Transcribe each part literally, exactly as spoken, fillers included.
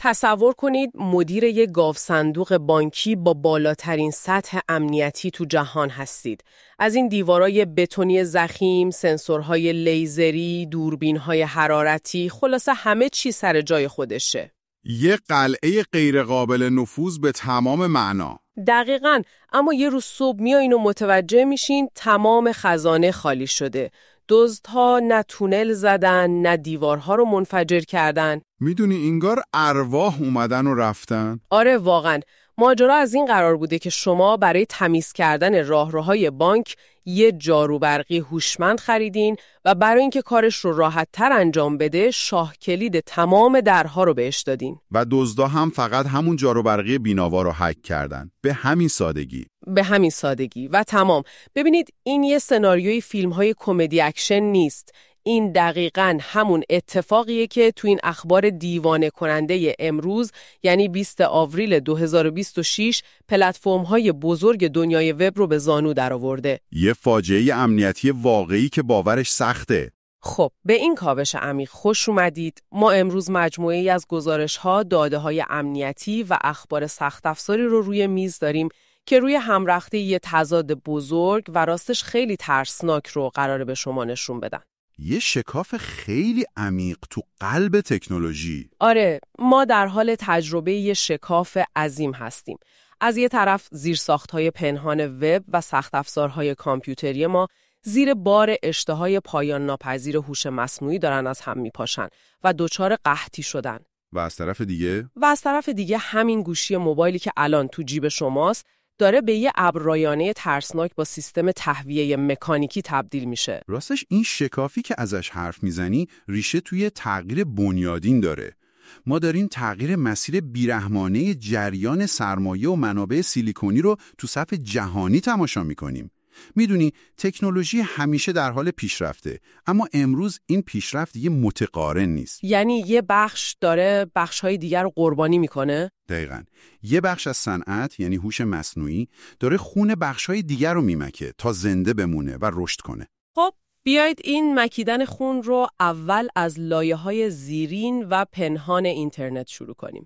تصور کنید مدیر یک گاو صندوق بانکی با بالاترین سطح امنیتی تو جهان هستید. از این دیوارای بتونی ضخیم، سنسورهای لیزری، دوربینهای حرارتی، خلاصه همه چی سر جای خودشه. یه قلعه غیر قابل نفوذ به تمام معنا. دقیقاً، اما یه روز صبح میایین و متوجه میشین تمام خزانه خالی شده. دزدها نه تونل زدن، نه دیوارها رو منفجر کردن. میدونی انگار ارواح اومدن و رفتن؟ آره واقعاً. ماجرا از این قرار بوده که شما برای تمیز کردن راهروهای بانک یه جارو برقی هوشمند خریدین و برای اینکه کارش رو راحت‌تر انجام بده شاه کلید تمام درها رو بهش دادین. و دزدا هم فقط همون جارو برقی بینوا رو هک کردن. به همین سادگی. به همین سادگی و تمام. ببینید این یه سناریوی فیلم‌های کمدی اکشن نیست. این دقیقاً همون اتفاقیه که تو این اخبار دیوانه کننده امروز یعنی بیست آوریل دو هزار و بیست و شش پلتفرم‌های بزرگ دنیای وب رو به زانو درآورده. یه فاجعه امنیتی واقعی که باورش سخته. خب به این کاوش عمیق خوش اومدید. ما امروز مجموعه‌ای از گزارش‌ها، داده‌های امنیتی و اخبار سخت افزاری رو روی میز داریم که روی همرخته یه تضاد بزرگ و راستش خیلی ترسناک رو قراره به شما نشون بدن. یه شکاف خیلی عمیق تو قلب تکنولوژی. آره، ما در حال تجربه یه شکاف عظیم هستیم. از یه طرف زیرساخت‌های پنهان وب و سخت افزارهای کامپیوتری ما زیر بار اشتهای پایان ناپذیر هوش مصنوعی دارن از هم میپاشن و دچار قحطی شدن. و از طرف دیگه؟ و از طرف دیگه همین گوشی موبایلی که الان تو جیب شماست داره به یه ابررایانه ترسناک با سیستم تهویه مکانیکی تبدیل میشه. راستش این شکافی که ازش حرف میزنی ریشه توی تغییر بنیادین داره. ما داریم تغییر مسیر بیرحمانه جریان سرمایه و منابع سیلیکونی رو تو صف جهانی تماشا میکنیم. میدونی تکنولوژی همیشه در حال پیشرفته، اما امروز این پیشرفت دیگه متقارن نیست. یعنی یه بخش داره بخش‌های دیگر رو قربانی میکنه؟ دقیقاً. یه بخش از صنعت یعنی هوش مصنوعی داره خون بخش‌های دیگر رو میمکه تا زنده بمونه و رشد کنه. خب بیایید این مکیدن خون رو اول از لایه‌های زیرین و پنهان اینترنت شروع کنیم.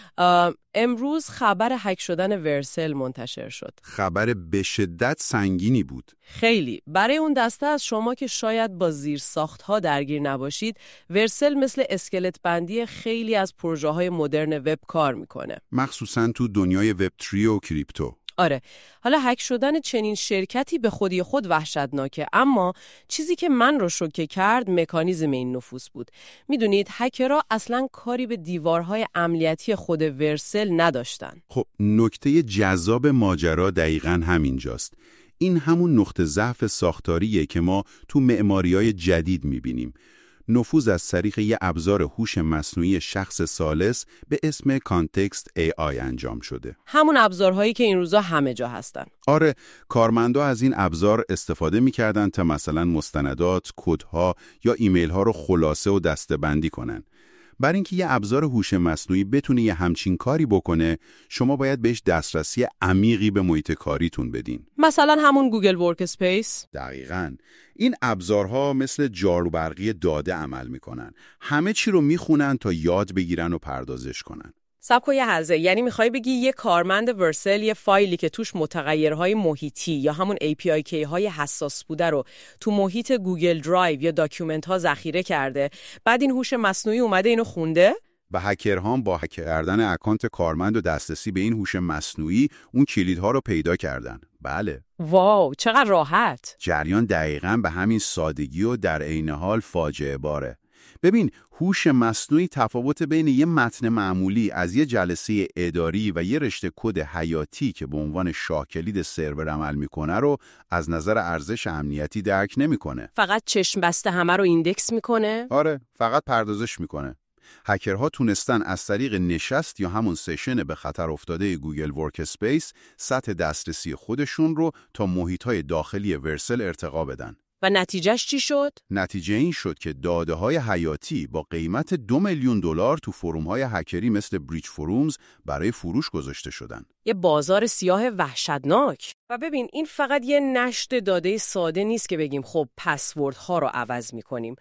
امروز خبر هک شدن ورسل منتشر شد. خبر به شدت سنگینی بود. خیلی. برای اون دسته از شما که شاید با زیرساخت‌ها درگیر نباشید، ورسل مثل اسکلت بندی خیلی از پروژه‌های مدرن وب کار میکنه. مخصوصاً تو دنیای وب تری و کریپتو. آره، حالا هک شدن چنین شرکتی به خودی خود وحشتناکه، اما چیزی که من رو شوکه کرد مکانیزم این نفوذ بود. میدونید هکرها اصلاً کاری به دیوارهای امنیتی خود ورسل نداشتن. خب نکته جذاب ماجرا دقیقاً همینجاست. این همون نقطه ضعف ساختاریه که ما تو معماری‌های جدید می‌بینیم. نفوذ از طریق یه ابزار هوش مصنوعی شخص ثالث به اسم کانتکست ای آی انجام شده. همون ابزارهایی که این روزا همه جا هستن. آره، کارمندا از این ابزار استفاده می‌کردن تا مثلا مستندات، کدها یا ایمیل‌ها رو خلاصه و دسته‌بندی کنن. برای اینکه یه ابزار هوش مصنوعی بتونه یه همچین کاری بکنه، شما باید بهش دسترسی عمیقی به محیط کاریتون بدین. مثلا همون گوگل ورک اسپیس. دقیقاً. این ابزارها مثل جاروبرقی داده عمل میکنن. همه چی رو میخونن تا یاد بگیرن و پردازش کنن. صبر کن یه لحظه، یعنی میخوای بگی یه کارمند ورسل یه فایلی که توش متغیرهای محیطی یا همون ای پی آی کی های حساس بوده رو تو محیط گوگل درایو یا داکیومنت ها ذخیره کرده، بعد این هوش مصنوعی اومده اینو خونده؟ و هکرها با هک کردن اکانت کارمند و دسترسی به این هوش مصنوعی اون کلیدها رو پیدا کردن. بله. واو، چقدر راحت. جریان دقیقاً به همین سادگی و در عین حال فاجعه باره. ببین، هوش مصنوعی تفاوت بین یه متن معمولی از یه جلسه اداری و یه رشته کد حیاتی که به عنوان شاهکلید سرور عمل میکنه رو از نظر ارزش امنیتی درک نمیکنه. فقط چشم بسته همه رو ایندکس میکنه؟ آره، فقط پردازش میکنه. هکرها تونستن از طریق نشست یا همون سشن به خطر افتاده گوگل ورک اسپیس سطح دسترسی خودشون رو تا محیط‌های داخلی ورسل ارتقا بدن. و نتیجهش چی شد؟ نتیجه این شد که داده‌های حیاتی با قیمت دو میلیون دلار تو فروم‌های هکری مثل بریچ فرومز برای فروش گذاشته شدن. یه بازار سیاه وحشتناک. و ببین این فقط یه نشت داده ساده نیست که بگیم خب پسوردها رو عوض می‌کنیم.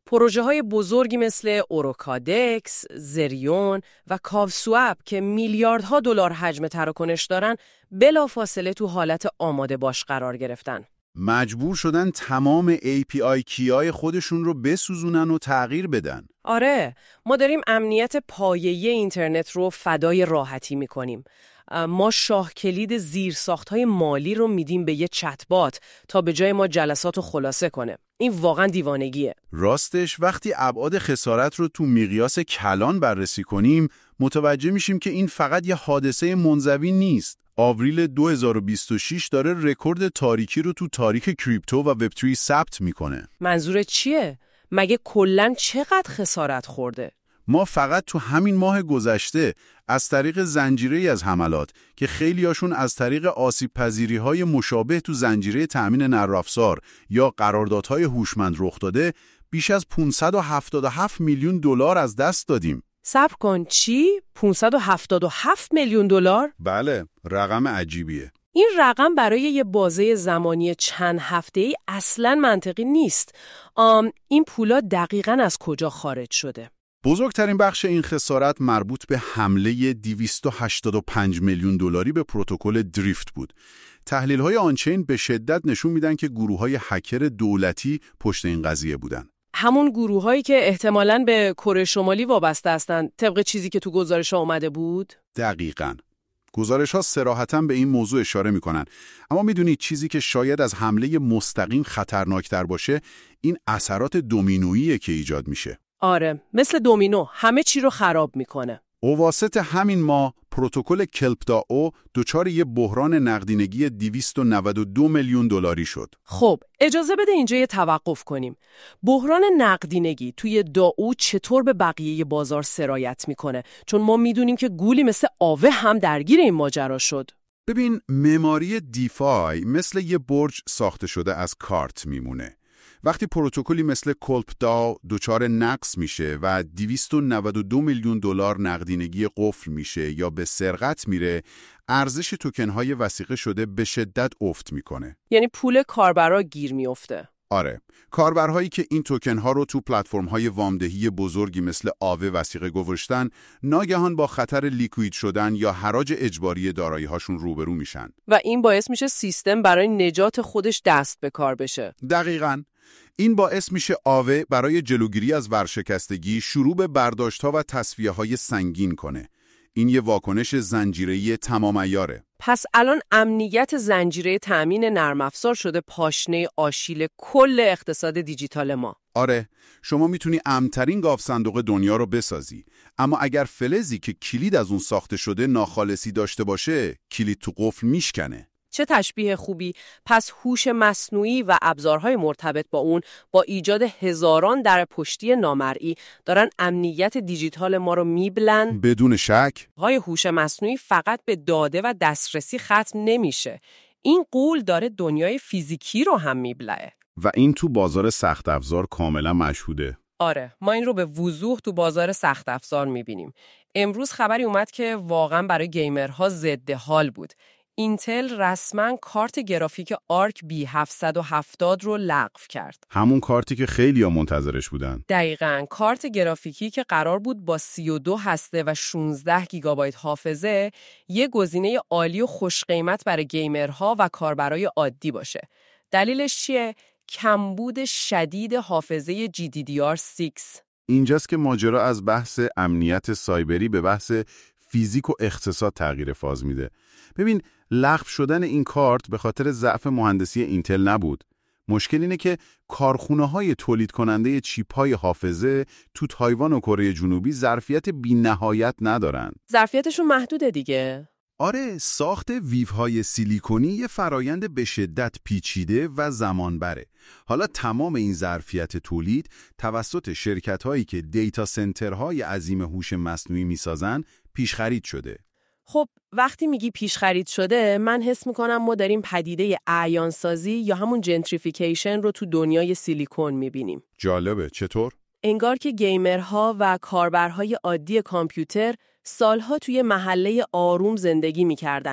پروژه های بزرگی مثل اوروکادکس، زریون و کاوسواب که میلیاردها دلار حجم تراکنش دارن بلافاصله تو حالت آماده باش قرار گرفتن. مجبور شدن تمام ای پی آی کیای خودشون رو بسوزونن و تغییر بدن. آره، ما داریم امنیت پایه‌ای اینترنت رو فدای راحتی میکنیم. ما شاه کلید زیرساخت‌های مالی رو میدیم به یه چتبات تا به جای ما جلسات رو خلاصه کنه. این واقعا دیوانگیه. راستش وقتی ابعاد خسارت رو تو میقیاس کلان بررسی کنیم، متوجه میشیم که این فقط یه حادثه منزوی نیست. آوریل دو هزار و بیست و شش داره رکورد تاریکی رو تو تاریخ کریپتو و وب تری ثبت میکنه. منظور چیه؟ مگه کلاً چقدر خسارت خورده؟ ما فقط تو همین ماه گذشته از طریق زنجیره‌ای از حملات که خیلیاشون از طریق آسیب پذیری‌های مشابه تو زنجیره تأمین نرم‌افزار یا قراردادهای هوشمند رخ داده، بیش از پانصد و هفتاد و هفت میلیون دلار از دست دادیم. صبر کن، چی؟ پانصد و هفتاد و هفت میلیون دلار؟ بله، رقم عجیبیه. این رقم برای یه بازه زمانی چند هفته‌ای اصلاً منطقی نیست. آم این پولا دقیقاً از کجا خارج شده؟ بزرگترین بخش این خسارت مربوط به حمله دویست و هشتاد و پنج میلیون دلاری به پروتکل دریفت بود. تحلیل‌های آنچین به شدت نشون میدن که گروه‌های هکر دولتی پشت این قضیه بودن. همون گروه‌هایی که احتمالاً به کره شمالی وابسته هستن، طبق چیزی که تو گزارش‌ها اومده بود؟ دقیقاً. گزارش‌ها صراحتاً به این موضوع اشاره می‌کنن. اما می‌دونید چیزی که شاید از حمله مستقیم خطرناکتر باشه، این اثرات دومینویی که ایجاد میشه. آره، مثل دومینو همه چی رو خراب میکنه. اواسط همین ماه پروتکل کلپ داو دچار یه بحران نقدینگی دویست و نود و دو میلیون دلاری شد. خب، اجازه بده اینجا یه توقف کنیم. بحران نقدینگی توی داو چطور به بقیه بازار سرایت میکنه؟ چون ما میدونیم که گولی مثل آوه هم درگیر این ماجرا شد. ببین، معماری دیفای مثل یه برج ساخته شده از کارت میمونه. وقتی پروتکلی مثل کلپ داو دچار نقص میشه و دویست و نود و دو میلیون دلار نقدینگی قفل میشه یا به سرقت میره، ارزش توکن‌های وثیقه شده به شدت افت میکنه. یعنی پول کاربرا گیر میفته. آره، کاربرهایی که این توکن‌ها رو تو پلتفرم‌های وامدهی بزرگی مثل آوه وثیقه گذاشتن، ناگهان با خطر لیکوید شدن یا حراج اجباری دارایی‌هاشون روبرو میشن. و این باعث میشه سیستم برای نجات خودش دست به کار بشه. دقیقاً. این باعث میشه آوه برای جلوگیری از ورشکستگی شروع به برداشت‌ها و تصفیه‌های سنگین کنه. این یه واکنش زنجیره‌ای تمام عیاره. پس الان امنیت زنجیره تأمین نرم افزار شده پاشنه آشیل کل اقتصاد دیجیتال ما. آره، شما میتونی امن‌ترین گاو صندوق دنیا رو بسازی، اما اگر فلزی که کلید از اون ساخته شده ناخالصی داشته باشه، کلید تو قفل میشکنه. چه تشبیه خوبی. پس هوش مصنوعی و ابزارهای مرتبط با اون با ایجاد هزاران در پشتی نامرئی دارن امنیت دیجیتال ما رو میبلن. بدون شک. های هوش مصنوعی فقط به داده و دسترسی ختم نمیشه. این غول داره دنیای فیزیکی رو هم میبلعه. و این تو بازار سخت افزار کاملا مشهوده. آره، ما این رو به وضوح تو بازار سخت افزار میبینیم. امروز خبری اومد که واقعا برای گیمرها ضد حال بود. اینتل رسما کارت گرافیک آرک بی هفتصد و هفتاد رو لغو کرد. همون کارتی که خیلی‌ها منتظرش بودن. دقیقاً، کارت گرافیکی که قرار بود با سی و دو هسته و شانزده گیگابایت حافظه یه گزینه عالی و خوش قیمت برای گیمرها و کاربرای عادی باشه. دلیلش چیه؟ کمبود شدید حافظه جی دی دی آر شش. اینجاست که ماجرا از بحث امنیت سایبری به بحث فیزیک و اقتصاد تغییر فاز میده. ببین، لغو شدن این کارت به خاطر ضعف مهندسی اینتل نبود. مشکل اینه که کارخونه‌های تولید کننده چیپ‌های حافظه تو تایوان و کره جنوبی ظرفیت بی‌نهایت ندارن. ظرفیتشون محدوده دیگه. آره، ساخت ویوهای سیلیکونی یه فرایند به شدت پیچیده و زمان بره. حالا تمام این ظرفیت تولید توسط شرکت‌هایی که دیتا سنترهای عظیم هوش مصنوعی میسازن پیش خرید شده. خب وقتی میگی پیش خرید شده، من حس میکنم ما داریم پدیده اعیانسازی یا همون جنتریفیکیشن رو تو دنیای سیلیکون میبینیم. جالبه، چطور؟ انگار که گیمرها و کاربرهای عادی کامپیوتر سالها توی محله آروم زندگی میکردن.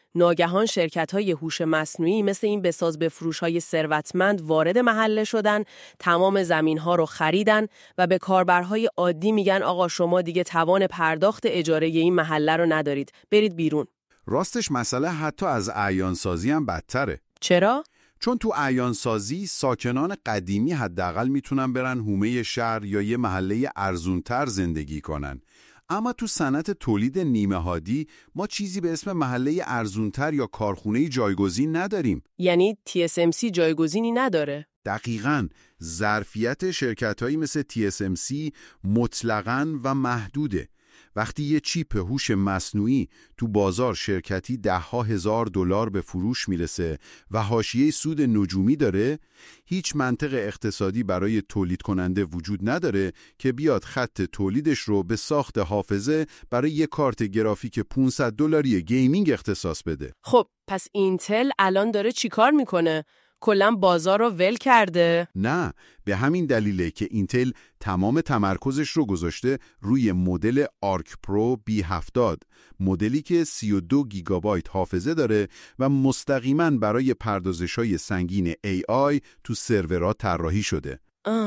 ناگهان شرکت‌های هوش مصنوعی مثل این بساز بفروش‌های ثروتمند وارد محله شدن، تمام زمین‌ها رو خریدن و به کاربرهای عادی میگن آقا شما دیگه توان پرداخت اجاره این محله رو ندارید، برید بیرون. راستش مسئله حتی از اعیان‌سازی هم بدتره. چرا؟ چون تو اعیان‌سازی ساکنان قدیمی حداقل میتونن برن حومه شهر یا یه محله ارزونتر زندگی کنن. اما تو صنعت تولید نیمه هادی ما چیزی به اسم محله ارزونتر یا کارخونه جایگزین نداریم. یعنی تی اس ام سی جایگزینی نداره؟ دقیقاً. ظرفیت شرکت‌هایی مثل تی اس ام سی مطلقاً و محدوده. وقتی یه چیپ هوش مصنوعی تو بازار شرکتی ده ها هزار دلار به فروش میرسه و حاشیه سود نجومی داره، هیچ منطق اقتصادی برای تولید کننده وجود نداره که بیاد خط تولیدش رو به ساخت حافظه برای یه کارت گرافیک پانصد دلاری گیمینگ اختصاص بده. خب پس اینتل الان داره چیکار میکنه؟ کلاً بازار رو ول کرده؟ نه، به همین دلیله که اینتل تمام تمرکزش رو گذاشته روی مدل آرک پرو بی هفتاد، مدلی که سی و دو گیگابایت حافظه داره و مستقیماً برای پردازش‌های سنگین ای آی تو سرورها طراحی شده.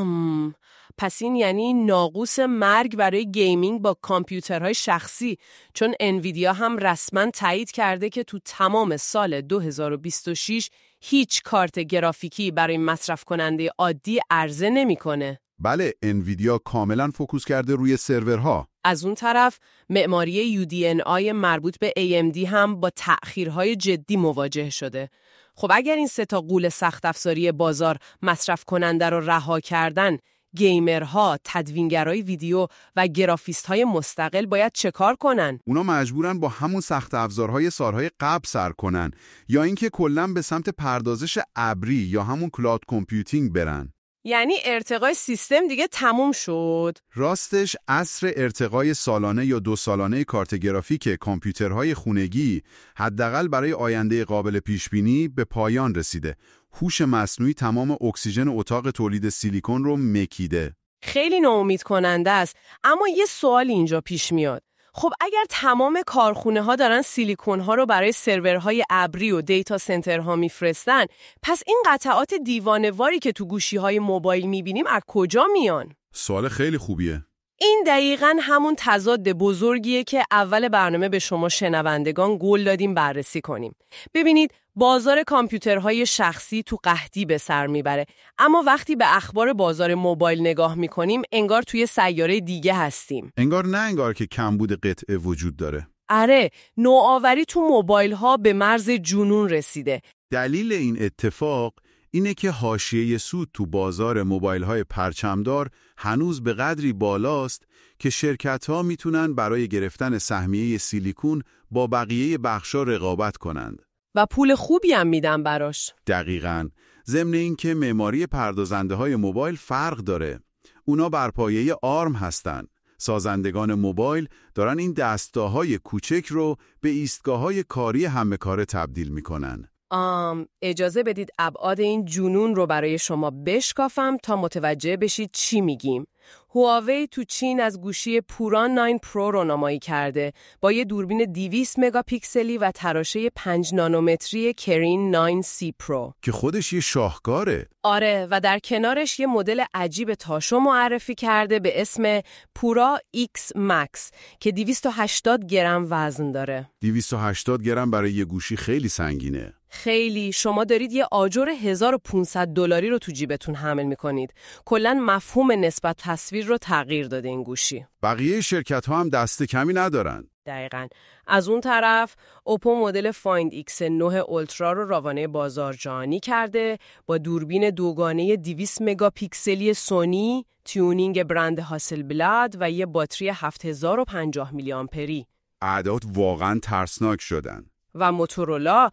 ام پس این یعنی ناقوس مرگ برای گیمینگ با کامپیوترهای شخصی، چون انویدیا هم رسما تایید کرده که تو تمام سال دو هزار و بیست و شش هیچ کارت گرافیکی برای مصرف کننده عادی عرضه نمیکنه. بله، انویدیا کاملا فوکوس کرده روی سرورها. از اون طرف معماری یو دی ان آی مربوط به ای ام دی هم با تأخیرهای جدی مواجه شده. خب اگر این سه تا غول سخت افزاری بازار مصرف کننده رو رها کردن، گیمرها، تدوینگرای ویدیو و گرافیست‌های مستقل باید چه کار کنن؟ اونا مجبورن با همون سخت افزارهای سالهای قبل سر کنن یا اینکه کلاً به سمت پردازش ابری یا همون کلاود کامپیوتینگ برن. یعنی ارتقای سیستم دیگه تموم شد؟ راستش عصر ارتقای سالانه یا دو سالانه کارت گرافیک کامپیوترهای خونگی حداقل برای آینده قابل پیشبینی به پایان رسیده. هوش مصنوعی تمام اکسیژن اتاق تولید سیلیکون رو مکیده. خیلی ناامید کننده است، اما یه سوال اینجا پیش میاد. خب اگر تمام کارخونه ها دارن سیلیکون ها رو برای سرورهای ابری و دیتا سنترها میفرستن، پس این قطعات دیوانه‌واری که تو گوشی های موبایل میبینیم از کجا میان؟ سوال خیلی خوبیه. این دقیقاً همون تضاد بزرگیه که اول برنامه به شما شنوندگان قول دادیم بررسی کنیم. ببینید، بازار کامپیوترهای شخصی تو قحطی به سر میبره، اما وقتی به اخبار بازار موبایل نگاه میکنیم انگار توی سیاره دیگه هستیم. انگار نه انگار که کمبود قطعه وجود داره. آره، نوآوری تو موبایل ها به مرز جنون رسیده. دلیل این اتفاق اینه که حاشیه سود تو بازار موبایل‌های پرچمدار هنوز به قدری بالاست که شرکت‌ها میتونن برای گرفتن سهمیه سیلیکون با بقیه بخشا رقابت کنند. و پول خوبی هم میدن براش. دقیقاً. ضمن این که معماری پردازنده‌های موبایل فرق داره. اونا بر پایه آرم هستن. سازندگان موبایل دارن این دستگاه‌های کوچک رو به ایستگاه‌های کاری همه‌کاره تبدیل میکنن. آم، اجازه بدید ابعاد این جنون رو برای شما بشکافم تا متوجه بشید چی میگیم. هواوی تو چین از گوشی پوران نه پرو رو نمایی کرده با یه دوربین دویست مگاپیکسلی و تراشه پنج نانومتری کرین نه سی پرو که خودش یه شاهکاره. آره، و در کنارش یه مدل عجیب تاشو معرفی کرده به اسم پورا ایکس مکس که دویست و هشتاد گرم وزن داره. دویست و هشتاد گرم برای یه گوشی خیلی سنگینه. خیلی. شما دارید یه آجر هزار و پانصد دلاری رو تو جیبتون حمل میکنید. کلاً مفهوم نسبت تصویر رو تغییر داده این گوشی. بقیه شرکت ها هم دست کمی ندارن. دقیقاً. از اون طرف اوپو مدل فایند ایکس نه اولترا رو راوانه بازار جهانی کرده با دوربین دوگانه دویست مگاپیکسلی سونی، تیونینگ برند هاسلبلاد و یه باتری هفت هزار و پنجاه میلی آمپری. اعداد واقعاً ترسناک شدن. و موتورولا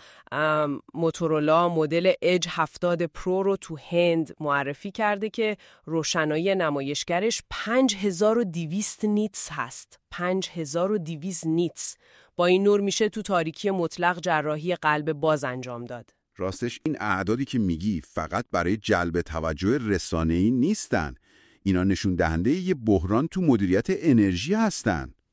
موتورولا مدل اج هفتاد پرو رو تو هند معرفی کرده که روشنایی نمایشگرش پنج هزار و دویست نیتس هست. پنج هزار و دویست نیتس. با این نور میشه تو تاریکی مطلق جراحی قلب باز انجام داد. راستش این اعدادی که میگی فقط برای جلب توجه رسانه‌ای نیستن. اینا نشون دهنده یه بحران تو مدیریت انرژی هستن.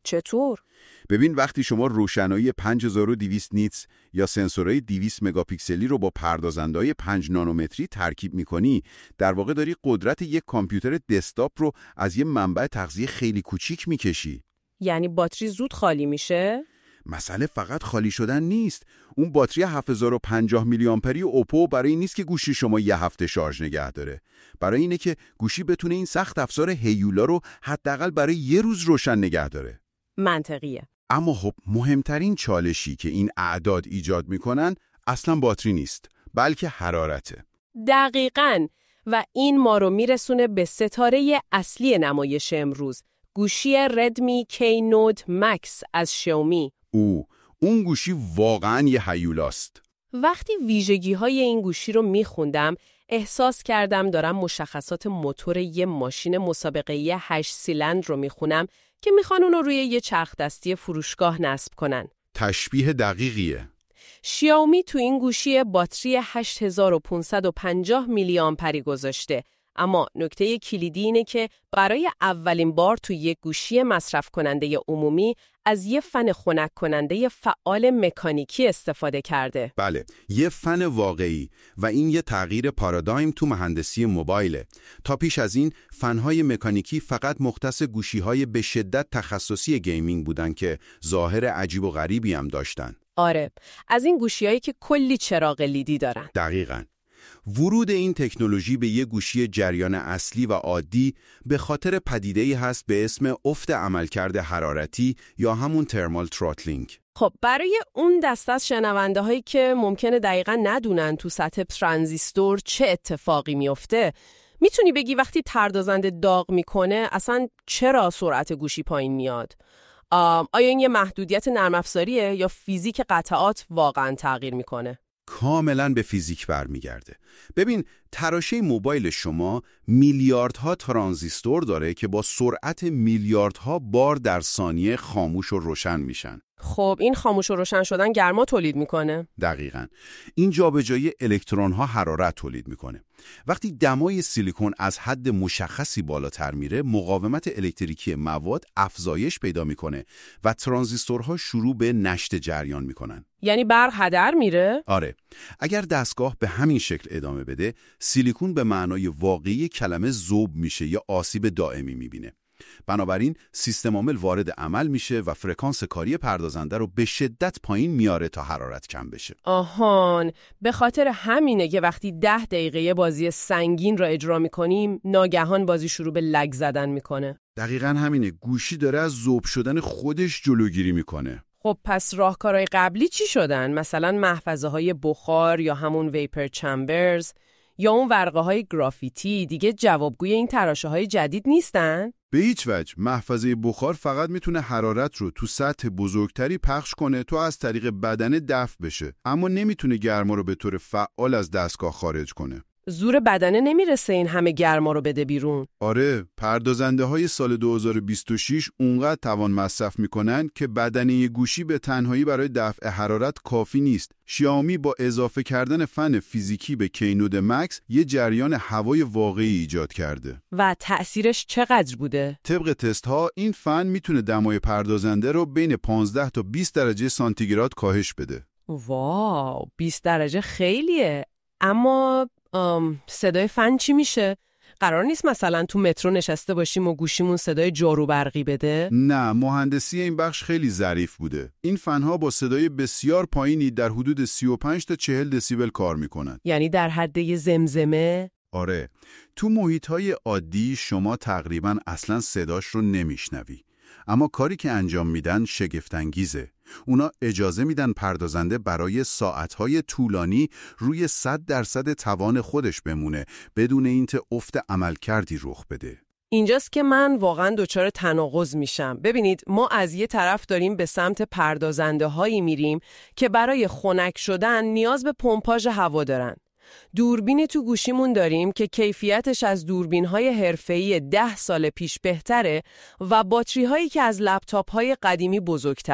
چطور؟ ببین وقتی شما روشنایی پنج هزار و دویست نیتس یا سنسورهای دویست مگاپیکسلی رو با پردازنده‌های پنج نانومتری ترکیب می‌کنی، در واقع داری قدرت یک کامپیوتر دسکتاپ رو از یه منبع تغذیه خیلی کوچیک می‌کشی. یعنی باتری زود خالی میشه؟ مسئله فقط خالی شدن نیست. اون باتری هفت هزار و پنجاه میلی آمپری اوپو برای این نیست که گوشی شما یه هفته شارژ نگه داره. برای اینه که گوشی بتونه این سخت افزار هیولا رو حداقل برای یه روز روشن نگه داره. منطقیه. اما خب مهمترین چالشی که این اعداد ایجاد میکنن اصلا باتری نیست، بلکه حرارته. دقیقاً. و این ما رو میرسونه به ستاره اصلی نمایش امروز، گوشی ردمی کی نود مکس از شائومی. او اون گوشی واقعاً یه هیولاست. وقتی ویژگی‌های این گوشی رو میخوندم احساس کردم دارم مشخصات موتور یه ماشین مسابقه‌ای هشت سیلندر رو میخونم که میخوان اون رو روی یه چرخ دستی فروشگاه نصب کنن. تشبیه دقیقیه. شائومی تو این گوشی باتری هشت هزار و پانصد و پنجاه میلی آمپری گذاشته، اما نکته کلیدی اینه که برای اولین بار تو یک گوشی مصرف کننده عمومی از یه فن خنک کننده فعال مکانیکی استفاده کرده. بله، یه فن واقعی و این یه تغییر پارادایم تو مهندسی موبایله. تا پیش از این فنهای مکانیکی فقط مختص گوشی‌های به شدت تخصصی گیمینگ بودن که ظاهر عجیب و غریبی هم داشتن. آره، از این گوشی‌هایی که کلی چراغ لیدی دارن. دقیقاً. ورود این تکنولوژی به یک گوشی جریان اصلی و عادی به خاطر پدیده‌ای هست به اسم افت عملکرد حرارتی یا همون ترمال تروتلینگ. خب برای اون دسته از شنونده هایی که ممکنه دقیقاً ندونن تو سطح ترانزیستور چه اتفاقی میفته، میتونی بگی وقتی پردازنده داغ میکنه اصلا چرا سرعت گوشی پایین میاد؟ آیا این یه محدودیت نرم افزاریه یا فیزیک قطعات واقعاً تغییر میکنه؟ کاملاً به فیزیک برمیگرده. ببین، تراشه موبایل شما میلیاردها ترانزیستور داره که با سرعت میلیاردها بار در ثانیه خاموش و روشن میشن. خب این خاموش و روشن شدن گرما تولید میکنه؟ دقیقاً. این جابجایی الکترون‌ها حرارت تولید میکنه. وقتی دمای سیلیکون از حد مشخصی بالاتر میره، مقاومت الکتریکی مواد افزایش پیدا میکنه و ترانزیستورها شروع به نشت جریان میکنن. یعنی برق هدر میره؟ آره. اگر دستگاه به همین شکل ادامه بده، سیلیکون به معنای واقعی کلمه ذوب میشه یا آسیب دائمی میبینه. بنابراین سیستم عامل وارد عمل میشه و فرکانس کاری پردازنده رو به شدت پایین میاره تا حرارت کم بشه. آهان، به خاطر همینه که وقتی ده دقیقه بازی سنگین را اجرا میکنیم ناگهان بازی شروع به لگ زدن میکنه. دقیقاً همینه. گوشی داره از ذوب شدن خودش جلوگیری میکنه. خب پس راهکارهای قبلی چی شدن؟ مثلا محفظه های بخار یا همون ویپر چمبرز یا اون ورقه های گرافیتی دیگه جوابگوی این تراشه های جدید نیستن؟ به هیچ وجه. محفظه بخار فقط میتونه حرارت رو تو سطح بزرگتری پخش کنه تا از طریق بدن دفع بشه، اما نمیتونه گرما رو به طور فعال از دستگاه خارج کنه. زور بدنه نمیرسه این همه گرما رو بده بیرون. آره، پردازنده های سال دو هزار و بیست و شش اونقدر توان مصرف میکنن که بدنه گوشی به تنهایی برای دفع حرارت کافی نیست. شائومی با اضافه کردن فن فیزیکی به کی نود مکس یه جریان هوای واقعی ایجاد کرده. و تأثیرش چقدر بوده؟ طبق تست ها این فن میتونه دمای پردازنده رو بین پانزده تا بیست درجه سانتیگراد کاهش بده. واو، بیست درجه خیلیه. اما صدای فن چی میشه؟ قرار نیست مثلا تو مترو نشسته باشیم و گوشیمون صدای جارو برقی بده؟ نه، مهندسی این بخش خیلی ظریف بوده. این فنها با صدای بسیار پایینی در حدود سی و پنج تا چهل دسیبل کار میکنن. یعنی در حد یه زمزمه؟ آره. تو محیطهای عادی شما تقریبا اصلا صداش رو نمیشنوی. اما کاری که انجام میدن شگفت‌انگیزه. اونا اجازه میدن پردازنده برای ساعتهای طولانی روی صد درصد توان خودش بمونه بدون اینکه افت عملکردی رخ بده. اینجاست که من واقعا دچار تناقض میشم. ببینید، ما از یه طرف داریم به سمت پردازنده هایی میریم که برای خنک شدن نیاز به پمپاژ هوا دارن. دوربینی تو گوشیمون داریم که کیفیتش از دوربین‌های حرفه‌ای ده سال پیش بهتره و باتری‌هایی که از لپتاپ‌های قدیمی بزرگترن.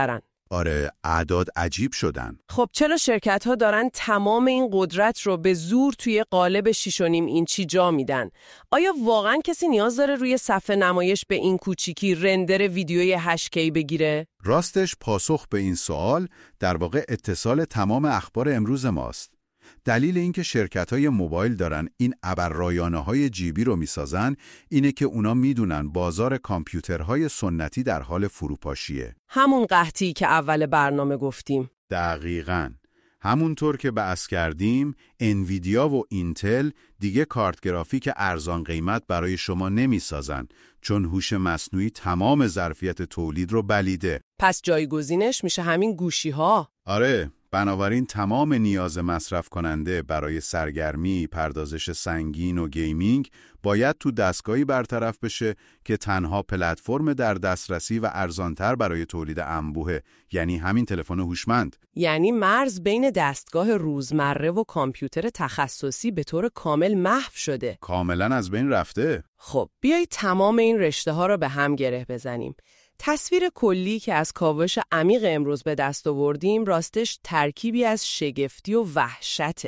آره، اعداد عجیب شدن. خب چرا شرکت‌ها دارن تمام این قدرت رو به زور توی قالب شش و نیم اینچی جا میدن؟ آیا واقعا کسی نیاز داره روی صفحه نمایش به این کوچیکی رندر ویدیوی هشت کی بگیره؟ راستش پاسخ به این سوال در واقع اتصال تمام اخبار امروز ماست. دلیل اینکه شرکت‌های موبایل دارن این ابررایانه‌های جیبی رو میسازن اینه که اونا میدونن بازار کامپیوترهای سنتی در حال فروپاشیه. همون قحطی که اول برنامه گفتیم. دقیقاً. همونطور که بحث کردیم، انویدیا و اینتل دیگه کارت گرافیک ارزان قیمت برای شما نمیسازن چون هوش مصنوعی تمام ظرفیت تولید رو بلیده. پس جایگزینش میشه همین گوشی‌ها. آره، بنابراین تمام نیاز مصرف کننده برای سرگرمی، پردازش سنگین و گیمینگ باید تو دستگاهی برطرف بشه که تنها پلتفرم در دسترسی و ارزانتر برای تولید انبوه، یعنی همین تلفن هوشمند. یعنی مرز بین دستگاه روزمره و کامپیوتر تخصصی به طور کامل محو شده. کاملا از بین رفته. خب بیایید تمام این رشته ها رو به هم گره بزنیم. تصویر کلی که از کاوش عمیق امروز به دست آوردیم راستش ترکیبی از شگفتی و وحشته.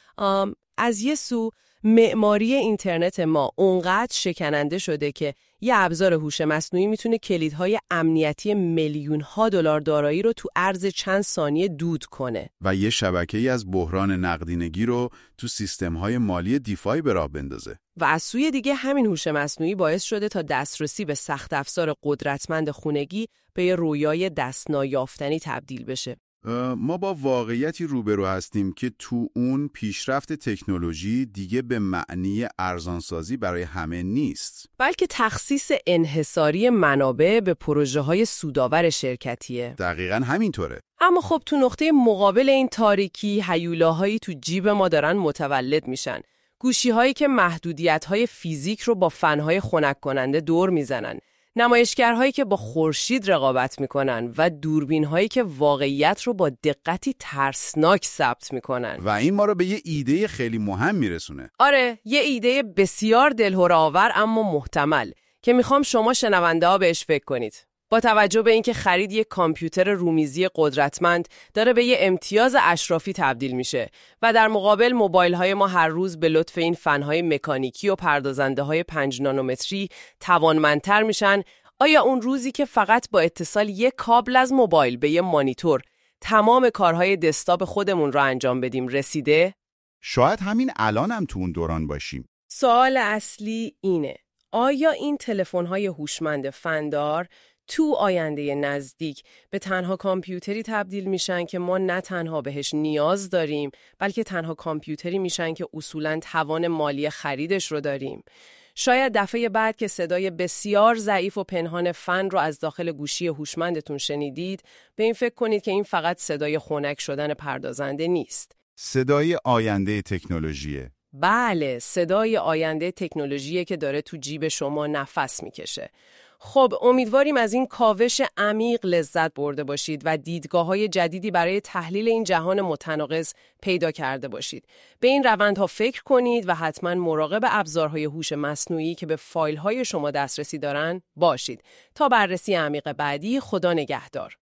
از یه سو معماری اینترنت ما اونقدر شکننده شده که یه ابزار هوش مصنوعی میتونه کلیدهای امنیتی میلیون ها دلار دارایی رو تو عرض چند ثانیه دود کنه و یه شبکه‌ای از بحران نقدینگی رو تو سیستم‌های مالی دیفای به راه بندازه. و از سوی دیگه همین هوش مصنوعی باعث شده تا دسترسی به سخت افزار قدرتمند خونگی به یه رویای دست نایافتنی تبدیل بشه. ما با واقعیتی روبرو هستیم که تو اون پیشرفت تکنولوژی دیگه به معنی ارزانسازی برای همه نیست، بلکه تخصیص انحصاری منابع به پروژه‌های سودآور شرکتیه. دقیقاً همینطوره. اما خب تو نقطه مقابل این تاریکی هیولاهایی تو جیب ما دارن متولد میشن. گوشی‌هایی که محدودیت‌های فیزیک رو با فن‌های خنک کننده دور میزنن. نمایشگرهایی که با خورشید رقابت میکنن و دوربین‌هایی که واقعیت رو با دقتی ترسناک ثبت میکنن. و این ما رو به یه ایده خیلی مهم میرسونه. آره، یه ایده بسیار دلهره‌آور اما محتمل که میخوام شما شنونده ها بهش فکر کنید. با توجه به اینکه خرید یک کامپیوتر رومیزی قدرتمند داره به یه امتیاز اشرافی تبدیل میشه و در مقابل موبایل های ما هر روز به لطف این فنهای مکانیکی و پردازنده های پنج نانومتری توانمندتر میشن، آیا اون روزی که فقط با اتصال یک کابل از موبایل به یه مانیتور تمام کارهای دسکتاپ خودمون رو انجام بدیم رسیده؟ شاید همین الان هم تو اون دوران باشیم. سوال اصلی اینه: آیا این تلفن‌های هوشمند فندار تو آینده نزدیک به تنها کامپیوتری تبدیل میشن که ما نه تنها بهش نیاز داریم، بلکه تنها کامپیوتری میشن که اصولاً توان مالی خریدش رو داریم؟ شاید دفعه بعد که صدای بسیار ضعیف و پنهان فن رو از داخل گوشی هوشمندتون شنیدید، به این فکر کنید که این فقط صدای خنک شدن پردازنده نیست. صدای آینده تکنولوژیه. بله، صدای آینده تکنولوژیه که داره تو جیب شما نفس میکشه. خب امیدواریم از این کاوش عمیق لذت برده باشید و دیدگاه‌های جدیدی برای تحلیل این جهان متناقض پیدا کرده باشید. به این روندها فکر کنید و حتما مراقب ابزارهای هوش مصنوعی که به فایل‌های شما دسترسی دارن باشید. تا بررسی عمیق بعدی، خدا نگهدار.